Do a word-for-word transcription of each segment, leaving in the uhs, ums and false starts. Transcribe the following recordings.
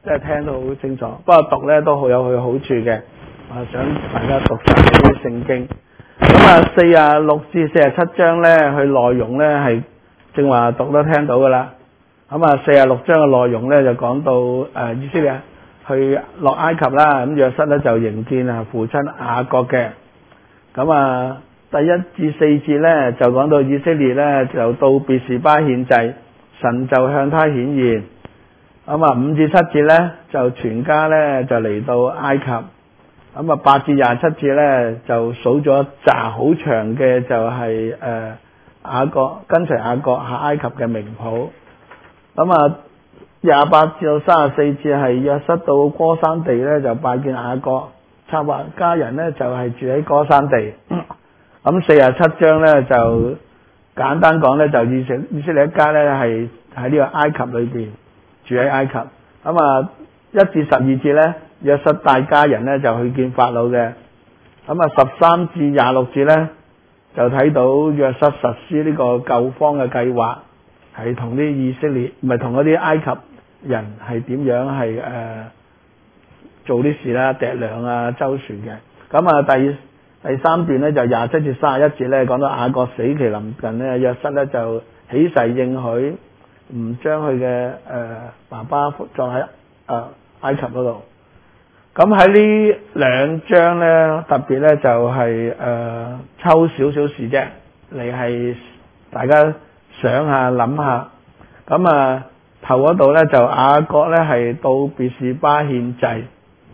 即係聽到好清楚。不過讀咧都好有佢好處嘅，我想大家讀晒呢啲聖經。咁啊，四啊六至四啊七章咧，佢內容咧係正話讀都聽到噶啦。咁啊，四啊六章嘅內容咧就講到誒、呃、以色列去落埃及啦，咁約瑟咧就迎見啊父親雅各嘅。咁啊，第一至四節咧就講到以色列咧就到別是巴獻祭，神就向他顯現。咁啊，五至七節咧就全家咧就嚟到埃及。咁啊，八至廿七節咧就數咗一紮好長嘅就係、是、誒、呃、雅各跟隨雅各下埃及嘅名譜。咁啊，廿八至到三十四節係約瑟到歌珊地咧就拜見雅各，策劃家人咧就係、是、住喺歌珊地。咁四十七章咧就簡單講咧就以色以色列一家咧係喺呢個埃及裏邊住喺埃及。咁啊，一至十二節咧約瑟帶家人咧就去見法老嘅。咁啊，十三至廿六節咧就睇到約瑟實施呢個救荒嘅計劃，係同啲以色列唔係同嗰啲埃及人係點樣係誒、呃、做啲事啦，糴糧啊、周旋嘅。咁啊，第第三段咧就廿七至三十一節咧講到雅各死期臨近咧，約瑟咧就起誓應許唔將佢嘅誒爸爸葬喺誒埃及嗰度。咁喺呢兩章咧特別咧就係、是、誒、呃、抽少少事啫，嚟係大家想下諗下。咁啊頭嗰度咧就雅各咧係到別是巴獻祭。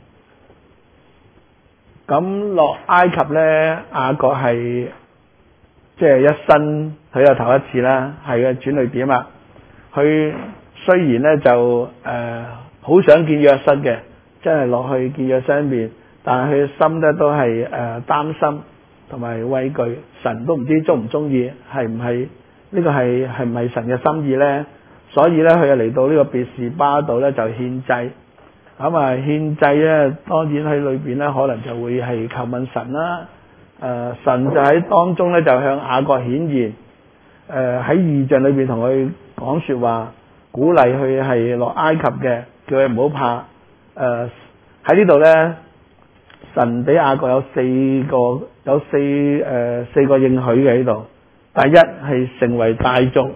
咁落埃及咧，雅各係即係一生佢又頭一次啦，係嘅轉捩點啊。佢雖然咧就誒好、呃、想見約瑟嘅，真係落去見約瑟面，但係佢嘅心咧都係誒擔心同埋畏懼，神都唔知中唔中意，係唔係呢個係係唔係神嘅心意咧？所以咧佢就嚟到呢個別是巴度咧就獻祭。咁啊，獻祭咧，當然喺裏邊咧，可能就會係求問神啦。誒、呃，神就喺當中咧，就向雅各顯現。誒、呃，喺異象裏邊同佢講說話，鼓勵佢係落埃及嘅，叫佢唔好怕。誒、呃，喺呢度咧，神俾雅各有四個有四誒、呃、四個應許嘅喺度。第一係成為大族，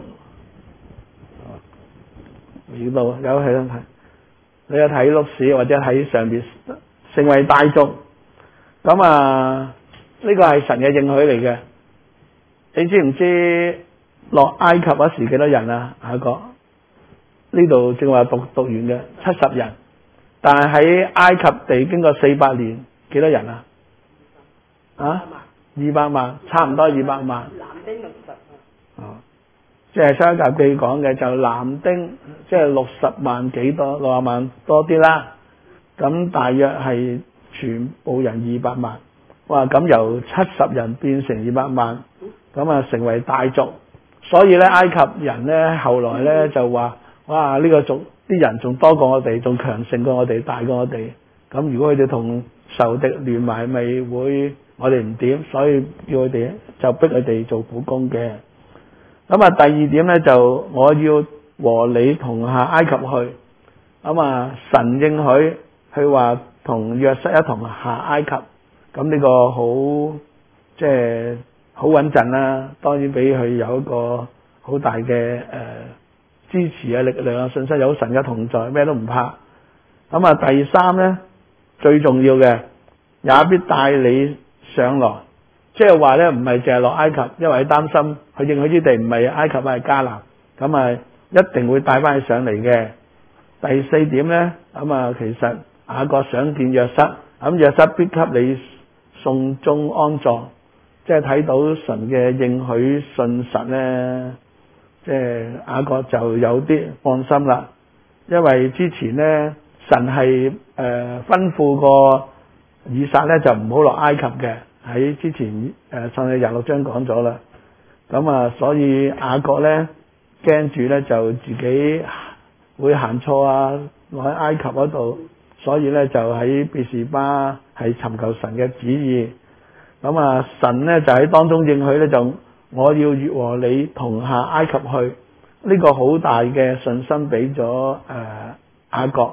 呢度有係睇。你有睇錄史或者喺上邊成為大族，咁啊呢個係神嘅應許嚟嘅。你知唔知落埃及嗰時幾多人啊？雅各呢度正話讀讀完嘅七十人，但係喺埃及地經過四百年，幾多人啊？啊，二百萬，差唔多二百萬。男丁六十。哦。即係《出埃及記》講嘅就男丁，即係六十萬幾多，六十萬多啲啦。咁大約係全部人二百萬。哇！咁由七十人變成二百萬，咁啊成為大族。所以咧，埃及人咧後來咧就話：哇！呢個族啲人仲多過我哋，仲強盛過我哋，大過我哋。咁如果佢哋同仇敵聯埋，咪會我哋唔掂，所以叫佢哋就逼佢哋做苦工嘅。咁啊，第二點咧就我要和你同下埃及去。咁啊，神應許佢話同約瑟一同下埃及。咁呢個好即係好穩陣啦。當然俾佢有一個好大嘅誒、呃、支持嘅力量啊，信心有神嘅同在，咩都唔怕。咁啊，第三咧最重要嘅，也必帶你上來。即係話咧，唔係淨係落埃及，因為佢擔心佢應許之地唔係埃及，係迦南，咁啊一定會帶翻佢上嚟嘅。第四點咧，咁啊其實雅各想見約瑟，咁約瑟必給你送終安葬，即係睇到神嘅應許信實咧，即係雅各就有啲放心啦，因為之前咧神係誒、呃、吩咐過以撒咧就唔好落埃及嘅。喺之前誒創世廿六章講咗啦，咁啊所以雅各咧驚住咧就自己會行錯啊，落喺埃及嗰度，所以咧就喺別是巴係尋求神嘅旨意。咁啊神咧就喺當中應許咧就我要越和你同下埃及去，呢、這個好大嘅信心俾咗誒雅各。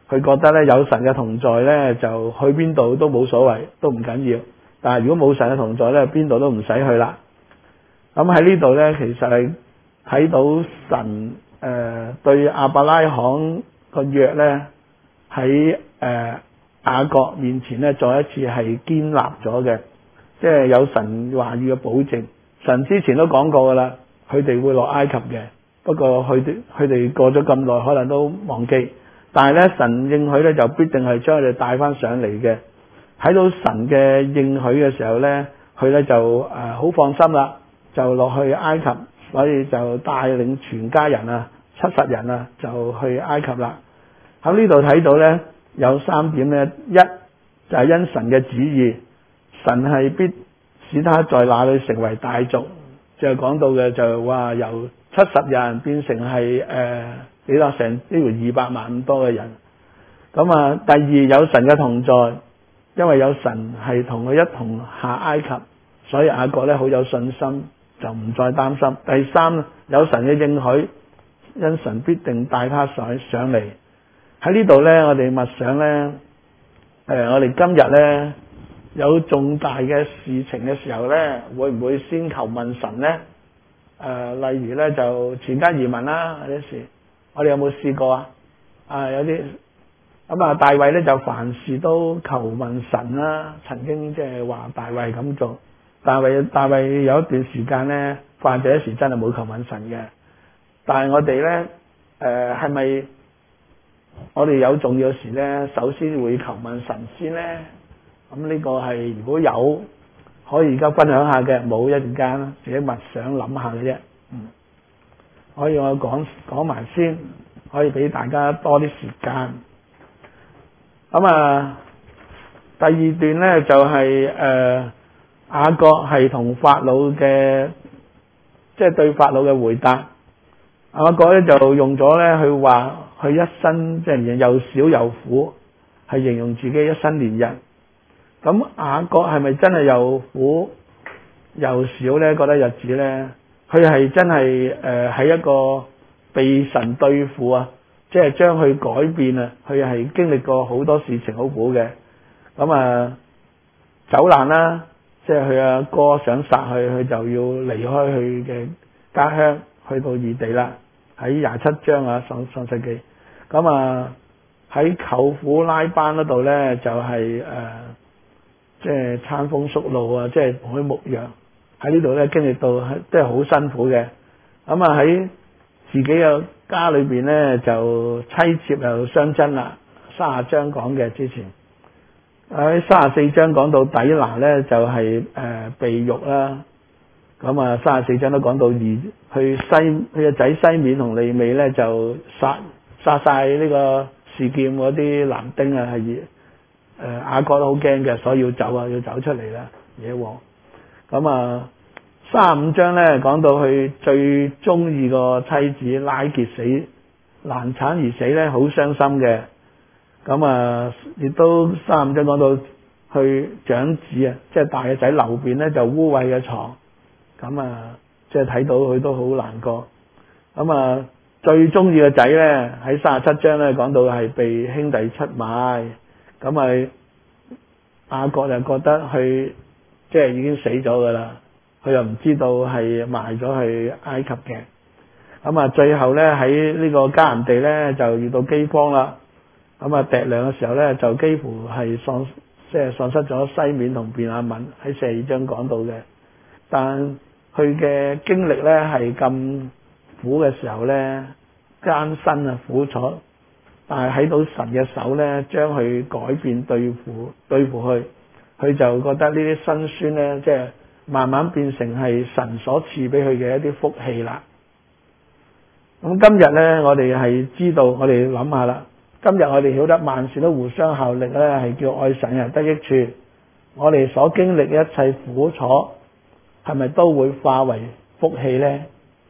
佢覺得咧有神嘅同在咧，就去邊度都冇所謂，都唔緊要。但係如果冇神嘅同在咧，邊度都唔使去啦。咁喺呢度咧，其實係睇到神誒、呃、對亞伯拉罕個約咧喺誒雅各面前咧，再一次係堅立咗嘅，即係有神話語嘅保證。神之前都講過噶啦，佢哋會落埃及嘅，不過佢哋佢哋過咗咁耐，可能都忘記。但係咧，神應許咧就必定係將佢哋帶翻上嚟嘅。睇到神嘅應許嘅時候咧，佢咧就誒好、呃、放心啦，就落去埃及，所以就帶領全家人啊，七十人啊，就去埃及啦。喺呢度睇到咧有三點咧，一就係、是、因神嘅旨意，神係必使他在那裏成為大族，就係講到嘅就係話由七十人變成係誒幾多成呢條二百萬咁多嘅人。咁啊，第二有神嘅同在，因為有神係同佢一同下埃及，所以雅各咧好有信心，就唔再擔心。第三有神嘅應許，因神必定帶他上上嚟。喺呢度咧，我哋默想咧，誒、呃，我哋今日咧有重大嘅事情嘅時候咧，會唔會先求問神咧？誒、呃，例如咧就全家移民啦，有啲事，我哋有冇試過啊？啊，有啲咁啊，大衛咧就凡事都求問神啦，曾經即係話大衛咁做。大衛大衛有一段時間咧，犯罪時真係冇求問神嘅。但係我哋咧，誒係咪我哋有重要事咧，首先會求問神先咧？咁呢個係如果有可以而家分享下嘅，冇一陣間自己默想諗下嘅啫。嗯，可以我講講埋先，可以俾大家多啲時間。咁啊，第二段咧就係、是、誒、呃、雅各係同法老嘅，即、就、係、是、對法老嘅回答。雅各咧就用咗咧去話佢一生即係又少又苦，係形容自己一生年日。咁雅各係咪真係又苦又少咧？覺得日子咧，佢係真係誒喺一個被神對付啊！即係將佢改變啊！佢係經歷過好多事情好苦嘅。咁啊，走難啦，即係佢阿哥想殺佢，佢就要離開佢嘅家鄉，去到異地啦。喺廿七章啊，創創世記。咁啊，喺舅父拉班嗰度咧，就係、是、誒。呃即係餐風宿露啊！即係同佢牧羊喺呢度咧，經歷到即係好辛苦嘅。咁啊喺自己嘅家裏邊咧，就妻妾又相爭啦。三十章講嘅之前喺三十四章講到底拿咧，就係、是、誒、呃、被辱啦。咁啊三十四章都講到而去西佢嘅仔西面同利未咧，就殺殺晒呢個示劍嗰啲男丁啊，係。誒雅各都好驚嘅，所以要走啊，要走出嚟啦，野王。咁啊，三十五章咧講到佢最中意個妻子拉結死，難產而死咧，好傷心嘅。咁啊，亦都三十五章講到佢長子啊，即係大嘅仔流便咧就污穢嘅床。咁啊，即係睇到佢都好難過。咁啊，最中意嘅仔咧喺三十七章咧講到係被兄弟出賣。咁咪雅各就覺得佢即係已經死咗噶啦，佢又唔知道係賣咗去埃及嘅。咁啊，最後咧喺呢個迦南地咧就遇到饑荒啦。咁啊，糴糧嘅時候咧就幾乎係喪，即係喪失咗西面同便雅憫，喺四十二章講到嘅。但佢嘅經歷咧係咁苦嘅時候咧，艱辛啊苦楚。但係喺到神嘅手咧，將佢改變對付對付佢，佢就覺得呢啲辛酸咧，即係慢慢變成係神所賜俾佢嘅一啲福氣啦。咁今日咧，我哋係知道，我哋諗下啦。今日我哋曉得萬事都互相效力咧，係叫愛神人得益處。我哋所經歷嘅一切苦楚，係咪都會化為福氣咧？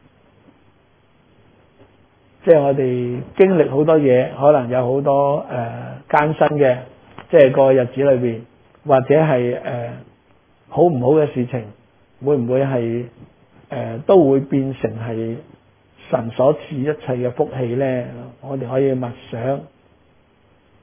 即係我哋經歷好多嘢，可能有好多誒、呃、艱辛嘅，即係個日子裏邊，或者係誒、呃、好唔好嘅事情，會唔會係誒、呃、都會變成係神所賜一切嘅福氣咧？我哋可以默想。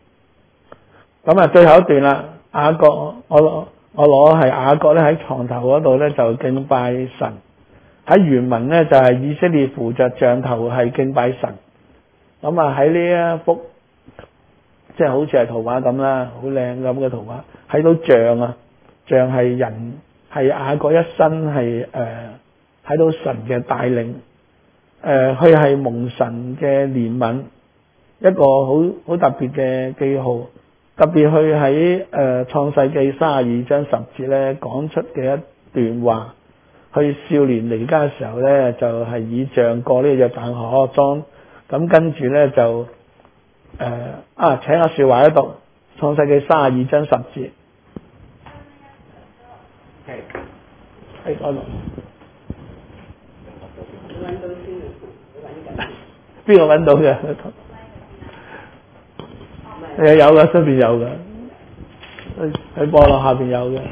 咁啊，最後一段啦，雅各我我攞係雅各咧喺床頭嗰度咧就敬拜神，喺原文咧就係以色列扶着杖頭係敬拜神。咁啊喺呢一幅即係好似係圖畫咁啦，好靚咁嘅圖畫，睇到杖啊，杖係人係雅各一生係誒睇到神嘅帶領，誒佢係蒙神嘅憐憫，一個好好特別嘅記號。特別佢喺誒創世記三十二章十節咧講出嘅一段話，佢少年離家嘅時候咧就係、是、以杖過呢個約旦河裝，咁跟住咧就誒、呃、啊請阿少華一讀創世記三十二章十節，係喺嗰度，揾到先，邊個揾到嘅？誒有嘅，出邊有嘅，喺喺菠蘿下邊有嘅。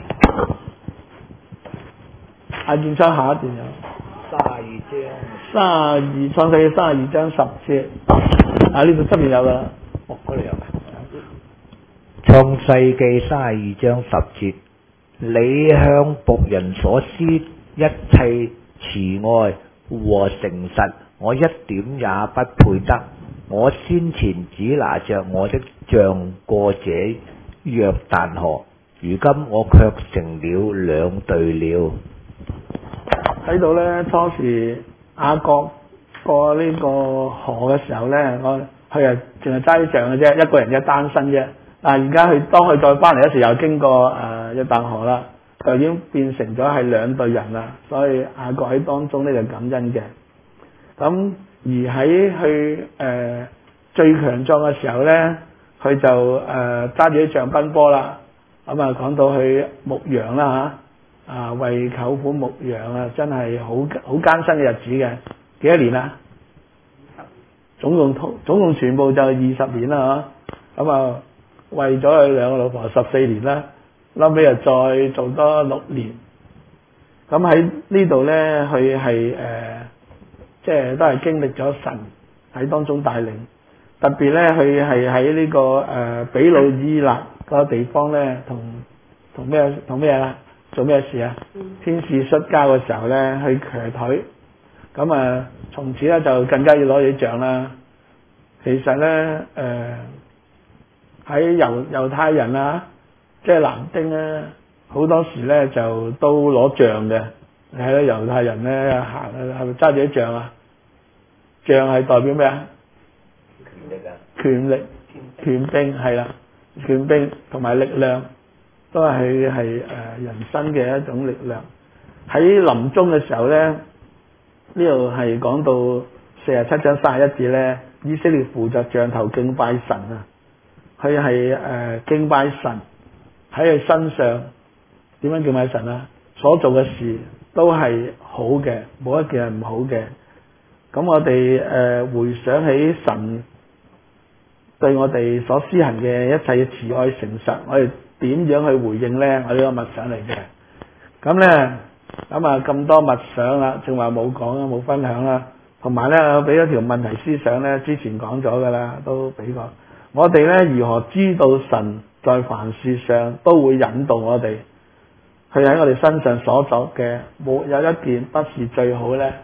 阿建昌下一段有。三十二章。三十二創世記三十二章十節。啊呢度出邊有㗎啦。哦，嗰度有嘅。 創世記三十二章十節，你向僕人所施一切慈愛和誠實，我一點也不配得。我先前只拿着我的杖過這約旦河，如今我卻成了兩隊了。 睇到咧，初時雅各過呢個河嘅時候咧，我佢啊淨係揸啲杖嘅啫，一個人嘅單身啫。但係而家佢當佢再翻嚟嗰時，又經過誒約旦河啦，就已經變成咗係兩隊人啦。所以雅各喺當中呢就感恩嘅。咁而喺佢誒最強壯嘅時候咧，佢就誒揸住啲杖奔波啦。咁啊講到佢牧羊啦嚇，啊為舅父牧羊啊，真係好好艱辛嘅日子嘅。幾多年啊？總共總共全部就二十年啦嚇。咁啊為咗佢兩個老婆十四年啦，後尾又再做多六年。咁喺呢度咧，佢係誒。即係都係經歷咗神喺當中帶領，特別咧佢係喺呢個誒、呃、比魯伊勒嗰個地方咧，同同咩同咩啦，做咩事啊？嗯、天使摔跤嘅時候咧，去瘸腿，咁啊從此咧就更加要攞起杖啦。其實咧誒喺猶猶太人啊，即係男丁咧，好多時咧就都攞杖嘅。你睇到猶太人咧行係咪揸住啲杖啊？杖係代表咩啊？權力啊！權力、權柄係啦，權柄同埋力量都係係誒人生嘅一種力量。喺臨終嘅時候咧，呢度係講到四十七章三十一節咧，以色列扶着杖頭敬拜神啊！佢係誒敬拜神喺佢身上點樣敬拜神啊？所做嘅事都係好嘅，冇一件係唔好嘅。咁我哋誒、呃、回想起神對我哋所施行嘅一切嘅慈愛誠實，我哋點樣去回應呢？我呢個默想嚟嘅。咁呢，咁啊咁多默想啦，正話冇講啦，冇分享啦。同埋呢，我俾咗條問題思想呢，之前講咗噶啦，都俾過。我哋呢，如何知道神在凡事上都會引導我哋？佢喺我哋身上所作嘅，冇有一件不是最好呢？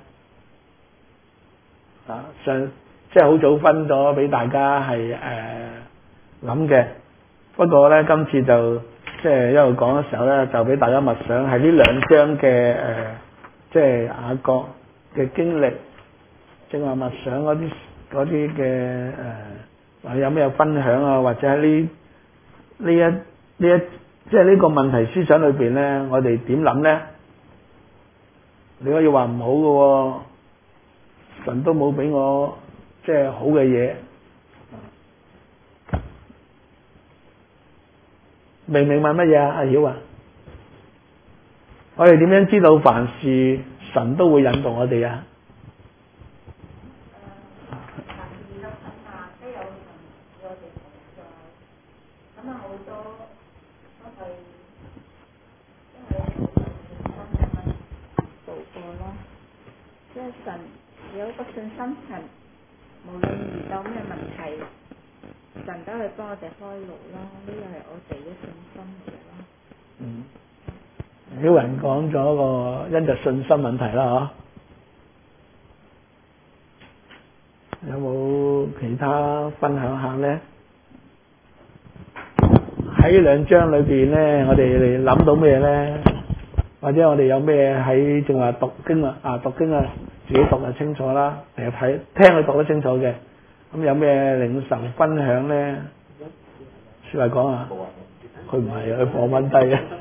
啊，上即係好早分咗俾大家係誒諗嘅。不過呢，今次就即係一路講嘅時候呢，就俾大家默想係呢兩章嘅誒、呃，即係雅各嘅經歷，正話默想嗰啲嗰啲嘅誒，有咩分享啊？或者喺呢呢一呢一即係呢個問題思想裏邊呢，我哋點諗呢？你可以話唔好嘅喎。神都冇俾我即係好嘅嘢，明明問乜嘢啊？阿曉啊，我哋點樣知道凡事神都會引導我哋啊？ 即係神有一個信心神，無論遇到咩問題， 神都去幫我哋開路咯，呢個係我哋嘅信心嚟咯。 嗯，有人講咗個因着信心問題啦，嗬，有冇其他分享下咧？喺兩章裏邊咧，我哋嚟諗到咩咧？或者我哋有咩喺正話讀經啊？啊，讀經啊，自己讀就清楚啦，成日睇聽佢讀得清楚嘅。咁有咩領受分享咧？説話講啊，佢唔係佢放溫低啊。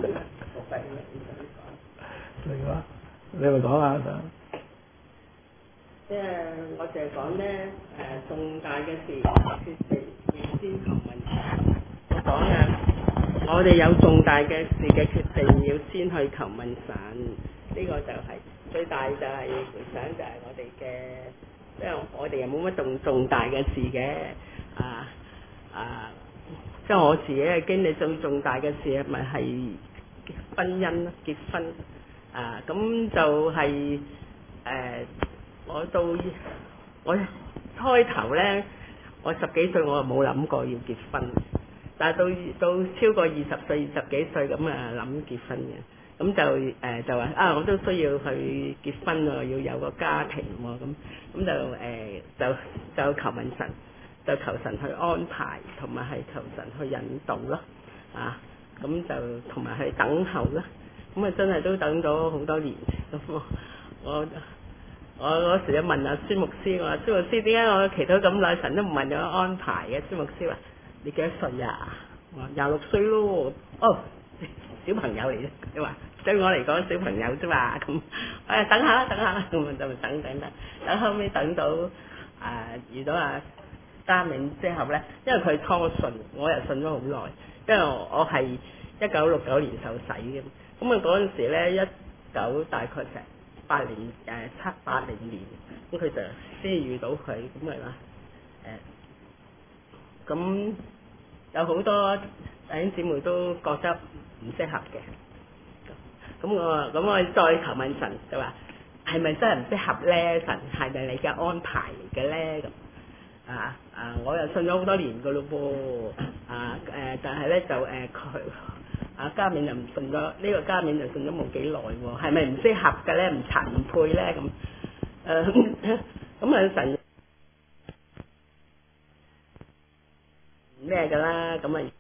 嚟話，你咪講下就。 即係我就係講咧，誒重大嘅事決定要先求問神。我講啊，我哋有重大嘅事嘅決定要先去求問神，呢、這個就係、是、最大就係回想就係我哋嘅，即係我哋又冇乜重重大嘅事嘅，啊啊，即係我自己嘅經歷最重大嘅事咪係婚姻咯，結婚啊，咁就係、是、誒。呃我到我開頭咧，我十幾歲我就冇諗過要結婚，但係到到超過二十歲、二十幾歲咁啊諗結婚嘅，咁就誒、呃、就話啊我都需要去結婚喎，要有個家庭喎，咁咁就誒、呃、就就求問神，就求神去安排，同埋係求神去引導咯，啊咁就同埋去等候啦，咁啊真係都等咗好多年，咁我。我我嗰時就問阿孫牧師，我話孫牧師點解我祈禱咁耐，神都唔問咗安排嘅？孫牧師話：你幾多歲啊？我話廿六歲咯。哦，小朋友嚟啫。你話對我嚟講小朋友啫嘛。咁誒等下啦，等下啦，咁就等等等。等後尾等到誒、呃、遇到阿嘉銘之後咧，因為佢初信，我又信咗好耐，因為我係一九六九年受洗嘅。咁啊嗰陣時咧，一九大概成八年誒七八零年，咁佢就先遇到佢，咁咪話誒，咁、呃、有好多弟兄姊妹都覺得唔適合嘅，咁我咁我再求問神，就話係咪真係唔適合咧？神係咪你嘅安排嚟嘅咧？咁啊啊，我又信咗好多年噶咯噃，啊誒、呃，但係咧就誒佢。呃啊，嘉銘就唔信咗，呢、這個嘉銘就信咗冇幾耐喎，係咪唔適合嘅咧？唔襯唔配咧？咁誒咁啊神咩㗎啦？咁啊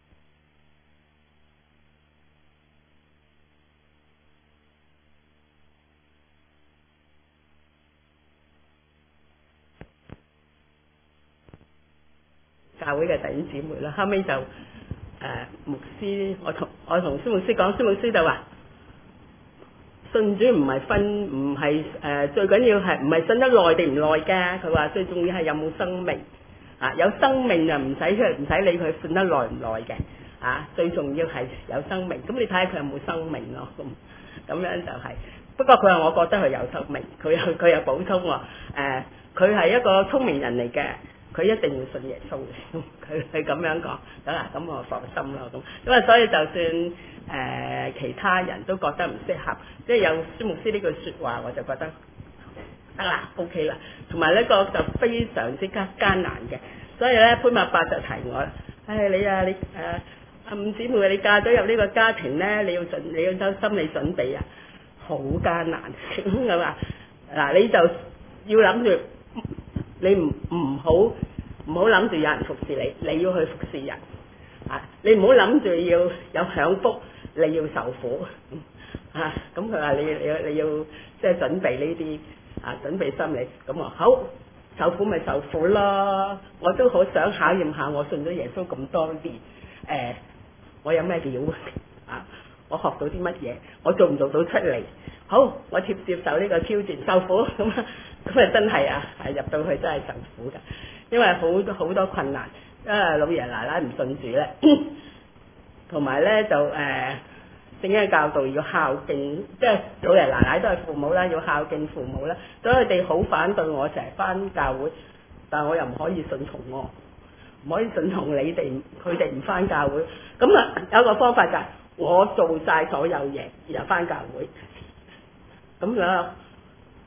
教會嘅弟兄姊妹啦，後尾就誒、呃、牧師，我同我同孫牧師講，孫牧師就話。信主唔係分，唔係誒最緊要係唔係信得耐定唔耐㗎？佢話最重要係有冇生命啊！有生命就唔使出嚟，唔使理佢信得耐唔耐嘅啊！最重要係有生命。咁你睇下佢有冇生命咯？咁咁樣就係、是。不過佢話我覺得佢有生命，佢又佢又補充喎誒，佢、呃、係一個聰明人嚟嘅。佢一定要信耶穌嘅，佢係咁樣講，咁啊咁我放心咯咁。咁啊，所以就算誒、呃、其他人都覺得唔適合，即係有孫牧師呢句説話，我就覺得得啦 ，OK 啦。同埋呢個就非常之艱艱難嘅，所以咧潘麥伯就提我啦，唉、哎、你啊你誒阿五姊妹，你嫁咗入呢個家庭咧，你要準你要有心理準備啊，好艱難咁啊嗱，你就要諗住。你唔唔好唔好諗住有人服侍你，你要去服侍人啊！你唔好諗住要有享福，你要受苦啊！咁佢話你你要你要即係準備呢啲啊，準備心理咁啊，好受苦咪受苦咯！我都好想考驗下，我信咗耶穌咁多年，誒、啊，我有咩料啊？我學到啲乜嘢？我做唔做到出嚟？好，我接接受呢個挑戰，受苦咁啊！咁啊真係啊，係入到去真係受苦㗎，因為好多好多困難，因為老爺奶奶唔信主咧，同埋咧就誒聖經嘅教導要孝敬，即係老爺奶奶都係父母啦，要孝敬父母啦，所以佢哋好反對我成日返教會，但係我又唔可以順從我，唔可以順從你哋，佢哋唔返教會，咁啊有一個方法就係我做晒所有嘢，然後返教會，咁樣。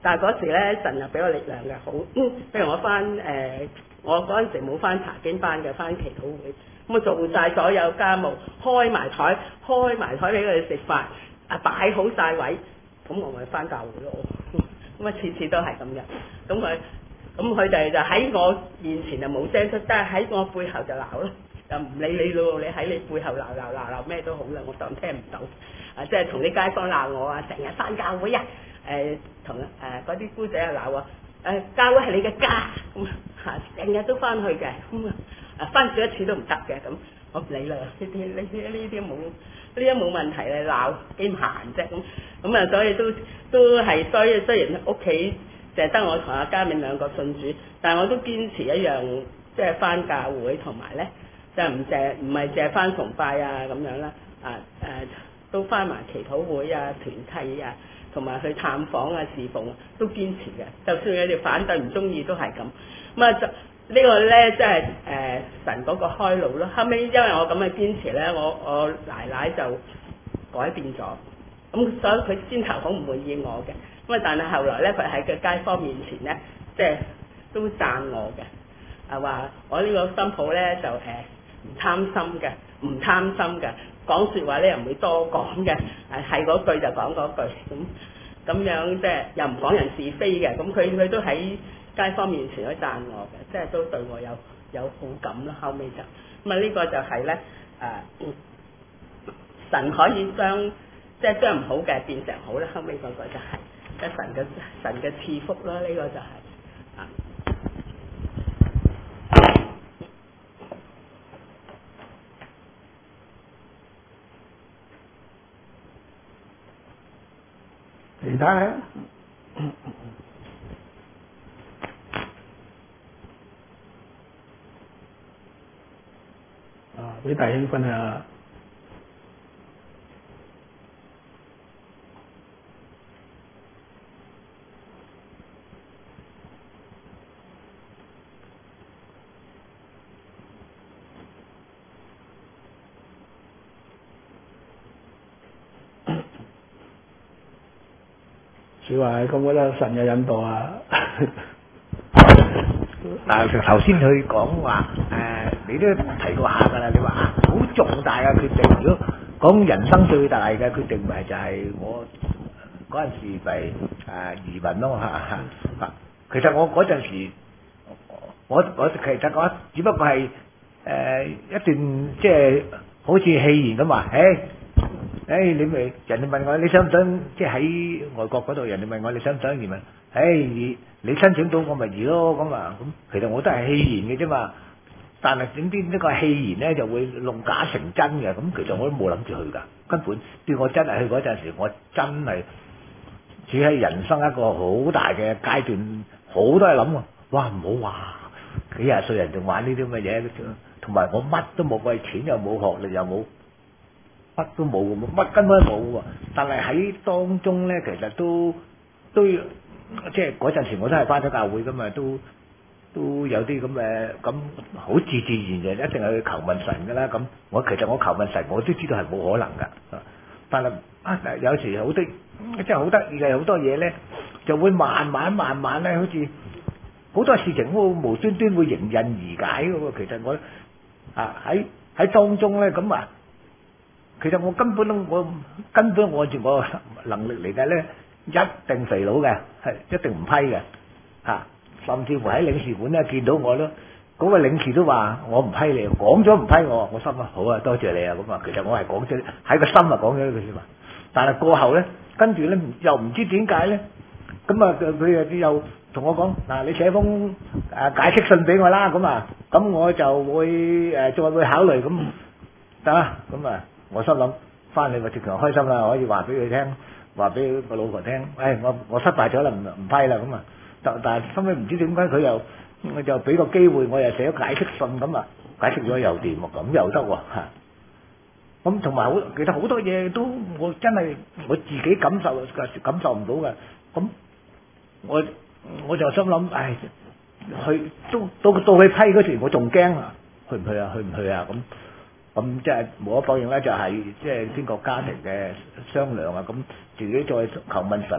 但係嗰時咧神又俾我力量嘅，好，嗯譬如我翻誒、呃，我嗰陣時冇翻查經班嘅，翻祈禱會，咁我做晒所有家務，開埋台，開埋台俾佢哋食飯，啊擺好晒位，咁我咪翻教會咯。咁啊次次都係咁嘅，咁佢咁佢哋就喺我面前就冇聲出，但係喺我背後就鬧咯。就唔理你咯，你喺你背後鬧鬧鬧鬧咩都好啦，我當聽唔到。啊，即係同啲街坊鬧我啊，成日翻教會啊，誒同誒嗰啲姑仔啊鬧我，誒教會係你嘅家，咁啊成日都翻去嘅，咁啊翻少一次都唔得嘅，咁我唔理啦，呢啲呢啲呢啲冇呢啲冇問題咧，鬧幾唔閒啫，咁咁啊所以都都係所以雖然屋企淨係得我同阿嘉敏兩個信主，但係我都堅持一樣，即係翻教會同埋咧。就唔淨唔係淨係翻崇拜啊咁樣啦，啊誒、啊、都翻埋祈禱會啊、團契啊，同埋去探訪啊、侍奉啊，都堅持嘅。就算有啲反對唔中意都係咁。咁啊就、這個、呢個咧即係誒神嗰個開路咯。後尾因為我咁嘅堅持咧，我我奶奶就改變咗。咁所以佢先頭好唔滿意我嘅，咁啊但係後來咧佢喺個街坊面前咧，即係都讚我嘅，啊話我呢個新抱咧就誒。呃唔貪心嘅，唔貪心嘅，講説話咧又唔會多講嘅，誒係嗰句就講嗰句，咁咁樣即係又唔講人是非嘅，咁佢佢都喺街坊面前都讚我嘅，即係都對我有有好感啦。後尾就咁啊，呢個就係咧誒神可以將即係將唔好嘅變成好啦。後尾嗰個就係即係神嘅神嘅賜福啦。呢、這個就係、是、啊。 其他咧，啊，俾弟兄分享下。小華覺唔覺得神嘅引導啊？ 嗱，頭先佢講話誒，你都提過下㗎啦。你話啊，好重大嘅決定，如果講人生最大嘅決定，咪就係我嗰陣時咪誒移民咯嚇。其實我嗰陣時，我我其實講只不過係誒、呃、一段即係好似戲言咁話，誒。誒、哎，你咪人哋問我你想唔想即係喺外國嗰度？人哋問我你想唔想移民？誒、哎，你你申請到我咪移咯咁啊！咁其實我都係戲言嘅啫嘛。但係點知呢個戲言咧就會弄假成真嘅。咁其實我都冇諗住去㗎，根本對我真係去嗰陣時，我真係處喺人生一個好大嘅階段，好多嘢諗喎。哇！唔好話幾廿歲人仲玩呢啲咁嘅嘢，同埋我乜都冇，為錢又冇，學歷又冇。乜都冇嘅，乜根本都冇喎。但係喺當中咧，其實都都即係嗰陣時，我都係返咗教會㗎嘛，都都有啲咁嘅咁好自自然然，一定係去求問神㗎啦。咁我其實我求問神，我都知道係冇可能㗎。但係啊，有時好啲即係好得意嘅，好多嘢咧就會慢慢慢慢咧，好似好多事情都無端端會迎刃而解嘅喎。其實我啊喺喺當中咧咁啊。其實我根本都我根本按住我能力嚟嘅咧，一定肥佬嘅，係一定唔批嘅嚇、啊。甚至乎喺領事館咧見到我咯，嗰、那個領事都話我唔批你，講咗唔批我，我心啊好啊，多謝你啊咁啊。其實我係講咗喺個心啊講咗呢句説話，但係過後咧，跟住咧又唔知點解咧，咁啊佢又又同我講嗱、啊，你寫封誒、啊、解釋信俾我啦，咁啊，咁我就會誒再、呃、會考慮咁得啦，咁啊。我心諗翻嚟我直頭開心啦，可以話俾佢聽，話俾個老婆聽，誒、哎、我我失敗咗啦，唔唔批啦咁啊！但但係後尾唔知點解佢又我就俾個機會，我又寫咗解釋信咁啊，解釋咗又掂喎，咁又得喎嚇。咁同埋好，其實好多嘢都我真係我自己感受感受唔到嘅。咁我我就心諗，唉，去到到到佢批嗰時，我仲驚啊，去唔去啊？去唔去啊？咁。咁即係無可否認咧，就係即係經過家庭嘅商量啊，咁自己再求問神，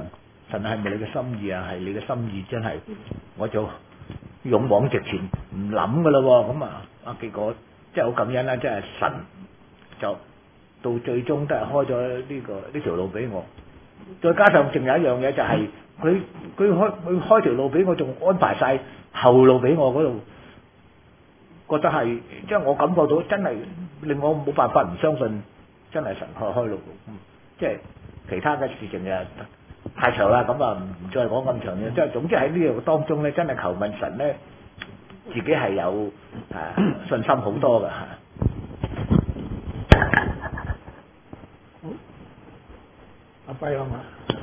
神係咪你嘅心意啊？係你嘅心意，真係我就勇往直前，唔諗噶啦喎。咁啊啊結果真係好感恩啦，真係神就到最終都係開咗呢個呢條路俾我。再加上仲有一樣嘢就係佢佢開佢開條路俾我，仲安排晒後路俾我嗰度，覺得係即係我感覺到真係令我冇辦法唔相信，真係神開開路。嗯，即係其他嘅事情就太長啦，咁啊唔再講咁長嘅。即係總之喺呢個當中咧，真係求問神咧，自己係有誒、啊、信心好多㗎嚇。 阿輝啊嘛，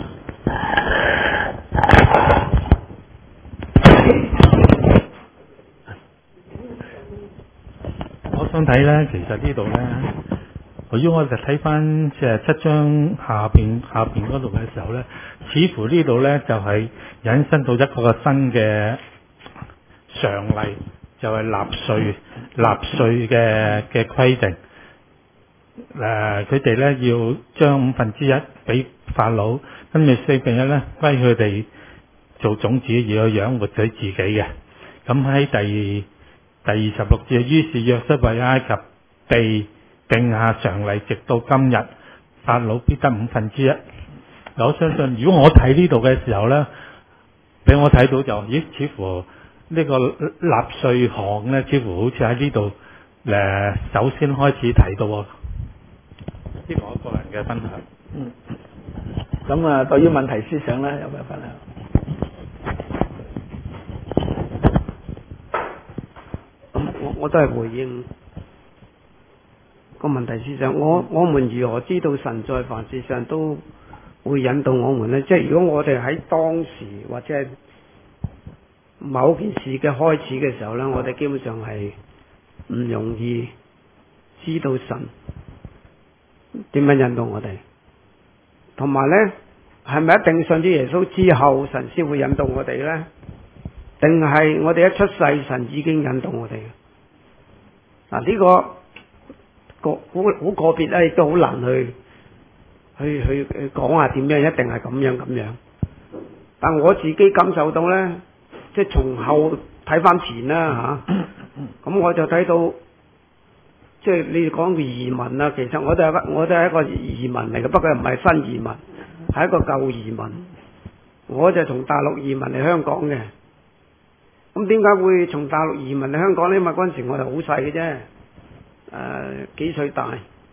我想睇咧，其實呢度咧，如果我哋睇翻即係七章下邊下邊嗰度嘅時候咧，似乎呢度咧就係、是、引申到一個個新嘅常例，就係、是、納稅納稅嘅嘅規定。誒，佢哋咧要將五分之一俾法老，跟住四分一咧歸佢哋做種子，而去養活佢自己嘅。咁喺第第二十六節，於是約瑟為埃及地定下常例，直到今日，法老必得五分之一。我相信，如果我睇呢度嘅時候咧，俾我睇到就，咦，似乎呢個納稅項咧，似乎好似喺呢度誒，首先開始提到。呢個我個人嘅分享。 嗯。咁啊，對於問題思想咧，有咩分享？ 咁我我都係回應個問題思想。我我們如何知道神在凡事上都會引導我們呢？即係如果我哋喺當時或者係某件事嘅開始嘅時候呢，我哋基本上係唔容易知道神點樣引導我哋，同埋呢，係咪一定信咗耶穌之後神先會引導我哋呢？定係我哋一出世神已經引導我哋？嗱、呢個，呢個個好好個別咧，亦都好難去去去去講下點樣一定係咁樣咁樣。但我自己感受到呢，即係從後睇翻前啦吓，咁、啊、我就睇到。即係你哋講嘅移民啊，其實我都係一我都係一個移民嚟嘅，不過唔係新移民，係一個舊移民。我就從大陸移民嚟香港嘅。咁點解會從大陸移民嚟香港呢？因為嗰陣時我哋好細嘅啫，誒、呃、幾歲大。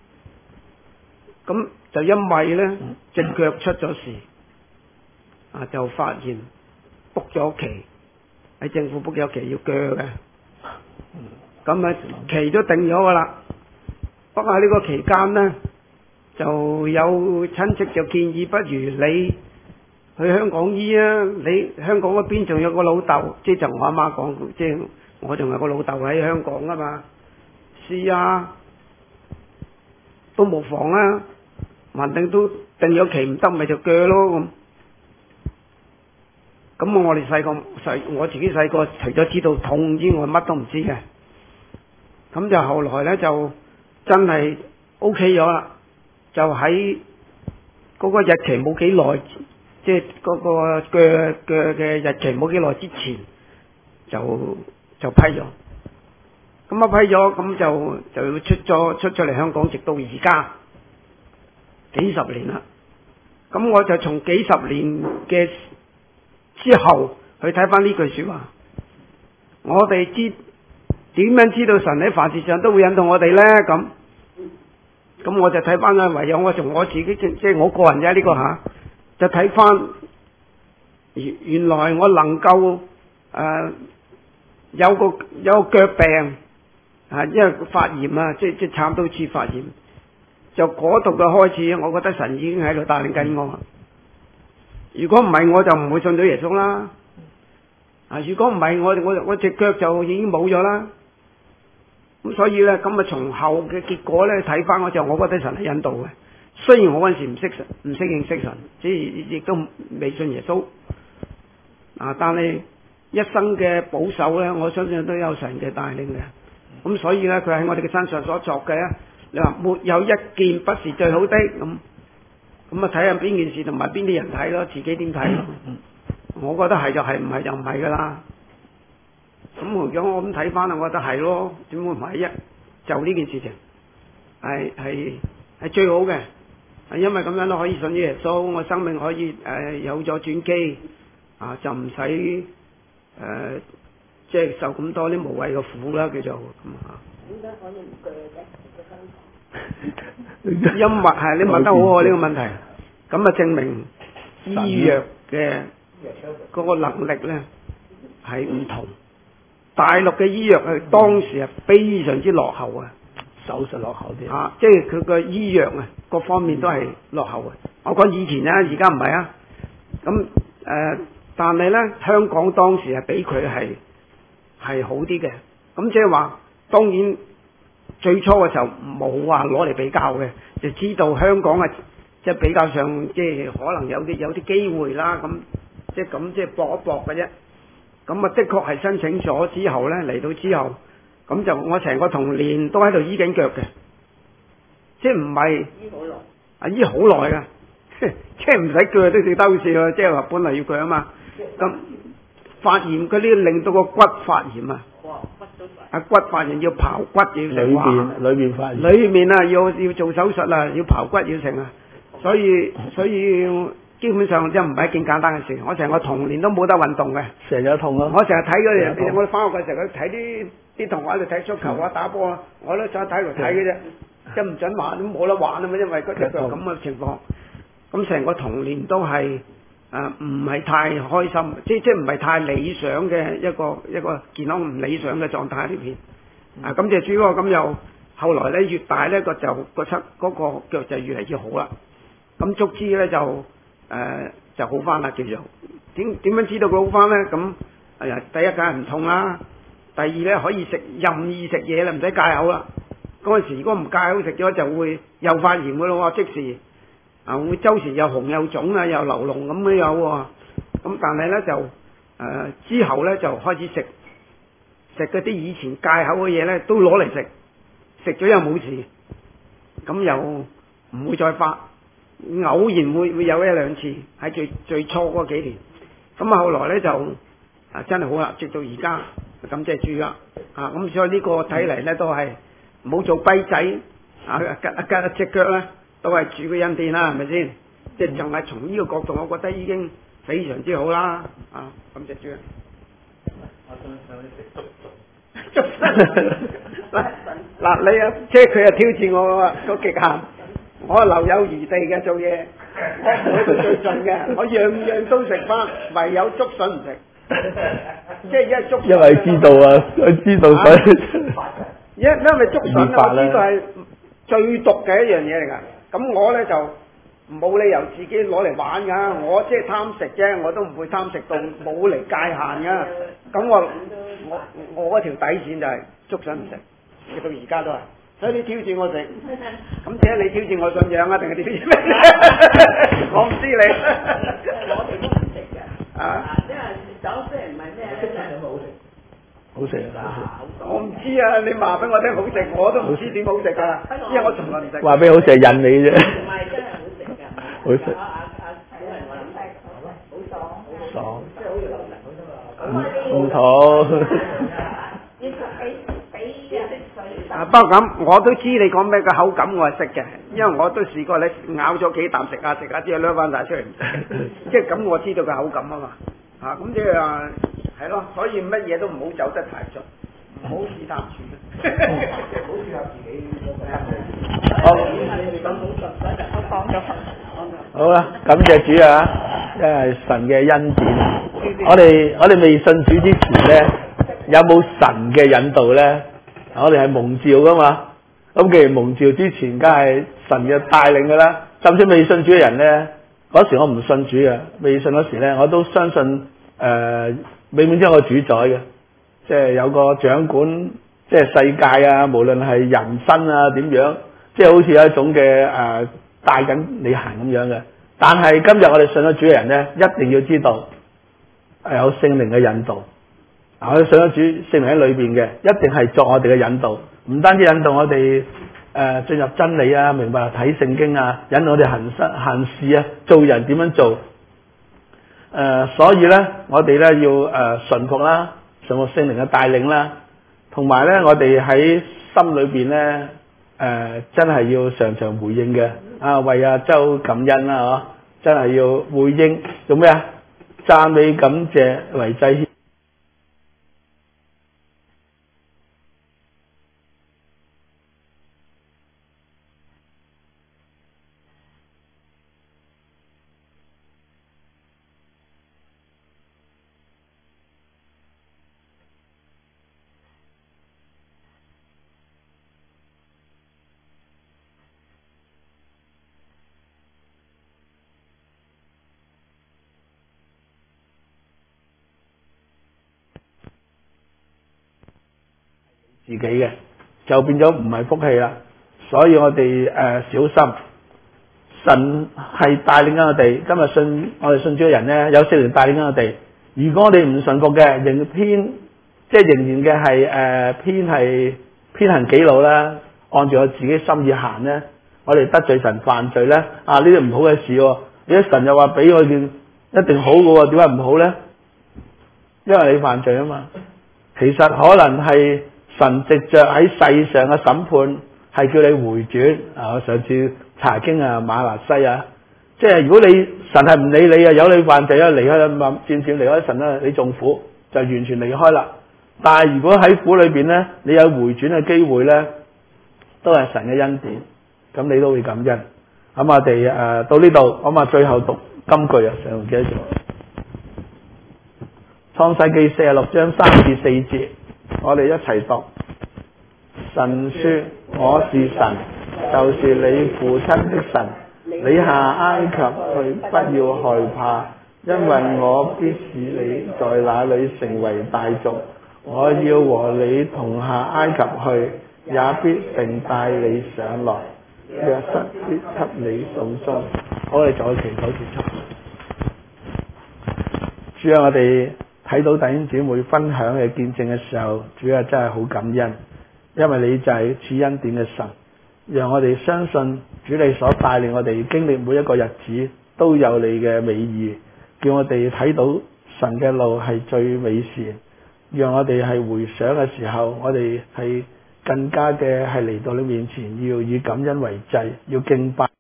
咁就因為呢隻腳出咗事，啊就發現 book 咗期，喺政府 book 咗期要鋸嘅。咁啊期都定咗噶啦，不過喺呢個期間呢，就有親戚就建議，不如你去香港醫啊！你香港嗰邊仲有個老豆，即係就我阿媽講，即係我仲有個老豆喺香港啊嘛，試啊都無妨啊，橫定都定咗期唔得，咪就鋸咯咁。咁我哋細個細我自己細個，除咗知道痛之外，乜都唔知嘅。咁就後來咧就真係 O K 咗啦，就喺嗰個日期冇幾耐，即係嗰個嘅嘅嘅日期冇幾耐之前就就批咗。咁啊批咗，咁就就出咗出咗嚟香港，直到而家幾十年啦。咁我就從幾十年嘅之後去睇翻呢句說話，我哋知。點樣知道神喺凡事上都會引導我哋呢？咁咁我就睇翻啦，唯有我從我自己即即係我個人啫呢個吓，就睇翻原原來我能夠誒、呃、有個有個腳病啊，因為發炎啊，即即慘到似發炎，就嗰度嘅開始，我覺得神已經喺度帶領緊我。如果唔係，我就唔會信咗耶穌啦。啊，如果唔係，我我我隻腳就已經冇咗啦。咁所以咧，咁啊從後嘅結果咧睇翻，我就我覺得神係引導嘅。雖然我嗰陣時唔識神，唔識認識神，即係亦都未信耶穌。啊，但係一生嘅保守咧，我相信都有神嘅帶領嘅。咁所以咧，佢喺我哋嘅身上所作嘅，你話沒有一件不是最好的咁。 咁啊睇下邊件事同埋邊啲人睇咯，自己點睇咯。我覺得係就係，唔係就唔係噶啦。咁如果我咁睇翻啊，我覺得係咯，點會唔係啫？就呢件事情係係係最好嘅，係因為咁樣都可以信耶穌，我生命可以誒、呃、有咗轉機啊，就唔使誒即係受咁多啲無謂嘅苦啦，叫做咁啊。 點解可以唔鋸嘅？ 因為係你問得好好呢個問題，咁啊證明醫藥嘅嗰個能力咧係唔同。大陸嘅醫藥係當時係非常之落後啊， 手術落後啲啊，即係佢個醫藥啊各方面都係落後嘅。我講以前啊，而家唔係啊。咁誒、呃，但係咧香港當時係比佢係係好啲嘅。咁即係話，當然最初嘅時候冇話攞嚟比較嘅，就知道香港係即係比較上即係可能有啲有啲機會啦。咁即係咁即係搏一搏嘅啫。咁啊，的確係申請咗之後咧，嚟到之後，咁就我成個童年都喺度醫緊腳嘅，即係唔係醫好耐， 啊醫好耐噶，即係唔使鋸都食得好似喎，即係話本嚟要鋸啊嘛。咁發炎嗰啲令到個骨發炎啊， 哇骨都發， 啊骨發炎要刨骨要裏成，哇邊裏邊發炎， 裏面啊要要做手術啊，要刨骨要成啊，所以所以基本上真唔係一件簡單嘅事。我成個童年都冇得運動嘅。 成日痛咯。 我成日睇嗰成日啲，我哋翻學嘅時候，佢睇啲啲同學喺度睇足球啊、打波啊，我都想睇嚟睇嘅啫，即係唔準玩都冇得玩啊嘛，因為嗰隻腳咁嘅情況。咁成個童年都係誒唔係太開心，即即係唔係太理想嘅一個一個健康唔理想嘅狀態呢邊。啊，咁就主要咁又後來咧越大咧個就個出嗰個腳就越嚟越好啦。咁足之咧就誒、呃、就好翻啦，叫做點點樣知道佢好翻咧？咁哎呀，第一梗係唔痛啦，第二咧可以食任意食嘢啦，唔使戒口啦。嗰陣時如果唔戒口食咗就會又發炎噶咯喎，即時啊會周時又紅又腫啊，又流膿咁樣有喎。咁但係咧就誒、呃、之後咧就開始食食嗰啲以前戒口嘅嘢咧，都攞嚟食，食咗又冇事，咁又唔會再發。偶然會會有一兩次喺最最初嗰幾年，咁啊後來咧就啊真係好啦，直到而家咁即係住啦啊，咁所以呢個睇嚟咧都係唔好做跛仔啊，吉一吉一隻腳咧都係住個恩典啦，係咪先？即係就係從呢個角度，我覺得已經非常之好啦啊，咁隻豬。 我想想你食粥嗱嗱你啊，即係佢啊挑戰我個極限。我留有餘地嘅做嘢，我唔會到最盡嘅，我樣樣都食翻，唯有竹筍唔食。即係一竹筍， 因為知道啊，佢知道所以。 因因為竹筍咧，我知道係最毒嘅一樣嘢嚟㗎。咁我咧就冇理由自己攞嚟玩㗎，我即係貪食啫，我都唔會貪食到冇嚟界限㗎。咁我我我嗰條底線就係竹筍唔食，直到而家都係。所以你挑戰我食，咁即係你挑戰我信仰啊，定係挑戰咩？我唔知你。 我哋都唔食嘅， 啊， 因為酒雖然唔係咩咧， 好食啊！ 我唔知啊，你話俾我聽好食，我都唔知點好食㗎，因為我從來唔食。 話俾好食係引你啫。 唔係真係好食㗎。 好食。 阿阿阿小人我諗係好爽， 爽。 即係好似流神咁啫嘛。 唔妥。 要俾俾啲水。 啊，不過咁我都知你講咩個口感，我係識嘅，因為我都試過你咬咗幾啖食下食下之後攞翻晒出嚟唔食，即係咁我知道個口感啊嘛，啊咁即係話係咯，所以乜嘢都唔好走得太盡，唔好試探住，唔好試下自己。 好， 我講咗。 好啦，感謝主啊，因為神嘅恩典。我哋我哋未信主之前咧，有冇神嘅引導咧？我哋係蒙召噶嘛，咁既然蒙召之前，梗係神嘅帶領噶啦。甚至未信主嘅人咧，嗰時我唔信主嘅，未信嗰時咧，我都相信誒、呃，永遠都有個主宰嘅，即係有個掌管，即係世界啊，無論係人生啊點樣，即係好似有一種嘅誒帶緊你行咁樣嘅。但係今日我哋信咗主嘅人咧，一定要知道係有聖靈嘅引導。我哋信咗主，聖靈喺裏邊嘅，一定係作我哋嘅引導，唔單止引導我哋誒進入真理啊，明白睇聖經啊，引我哋行事行事啊，做人點樣做。誒、呃，所以咧，我哋咧要誒順服啦，順服聖靈嘅帶領啦，同埋咧，我哋喺心裏邊咧誒，真係要常常回應嘅啊，為阿周感恩啦，嗬，真係要回應做咩啊？讚美感謝為祭獻。自己嘅就變咗唔係福氣啦，所以我哋誒、呃、小心，神係帶領緊我哋。今日信我哋信主嘅人咧，有聖靈帶領緊我哋。如果我哋唔順服嘅，仍偏即係仍然嘅係誒偏係偏行己路啦，按住我自己心意行咧，我哋得罪神犯罪咧，啊呢啲唔好嘅事喎。如果神又話俾我件一定好嘅喎，點解唔好咧？因為你犯罪啊嘛。其實可能係神藉着喺世上嘅審判係叫你回轉啊！我上次查經啊，馬來西亞，即係如果你神係唔理你啊，有你犯罪啊，離開啦，漸漸離開神啦，你仲苦就完全離開啦。但係如果喺苦裏邊咧，你有回轉嘅機會咧，都係神嘅恩典，咁你都會感恩。咁我哋誒、呃、到呢度，咁啊最後讀金句啊，上唔記得咗。創世記四十六章三至四節。我哋一齊讀。神說：我是神，就是你父親的神。你下埃及去，不要害怕，因為我必使你在那裏成為大族。我要和你同下埃及去，也必定帶你上來。約瑟必給你送終。我哋再祈禱結束。主啊，我哋睇到弟兄姊妹分享嘅見證嘅時候，主啊真係好感恩，因為你就係賜恩典嘅神，讓我哋相信主你所帶領我哋經歷每一個日子都有你嘅美意，叫我哋睇到神嘅路係最美善，讓我哋係回想嘅時候，我哋係更加嘅係嚟到你面前，要以感恩為祭，要敬拜。